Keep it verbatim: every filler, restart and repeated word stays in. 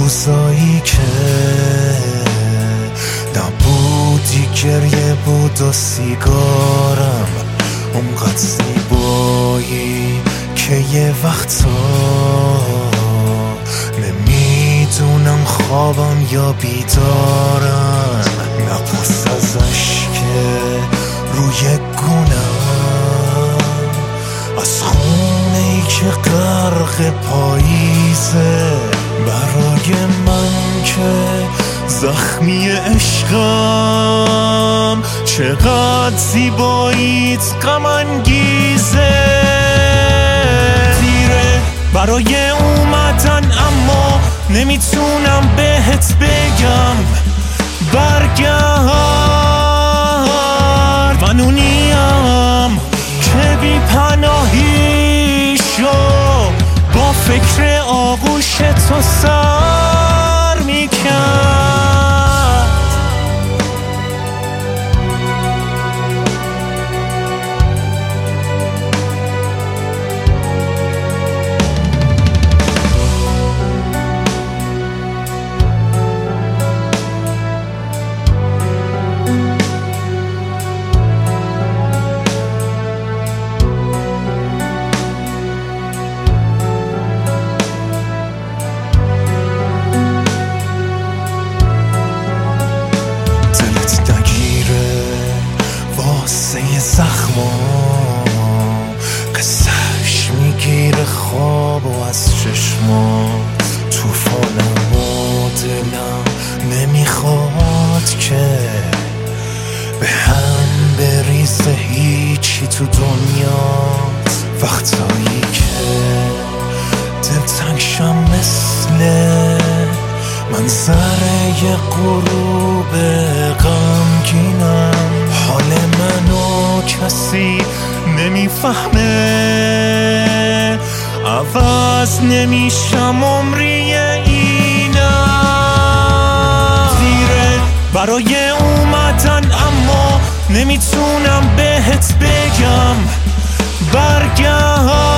روزایی که نبودی، گریه بود و سیگارم اونقدر زیبایی که یه وقتا نمیدونم خوابم یا بیدارم. نپرس ازش که روی گونم از خونه ای که غرق پاییزه، برای من که زخمی عشقم چقدر زیباییت غم انگیزه. دیره برای اومدن اما نمیتونم بهت بگم برگرد. من اونیم که بی پناهی شو با فکر آغوش تو سر میکرد. واسه زخمام قصهش میگیره خواب و از چشمات توفانم و دلم نمیخواد که به هم بریزه هیچی تو دنیات. وقتایی که دلتنگ شم مثل منظره غروب غمگینم، حال منو کسی نمیفهمه، عوض نمیشم عمری اینم. دیره برای اومدن اما نمیتونم بهت بگم برگرد.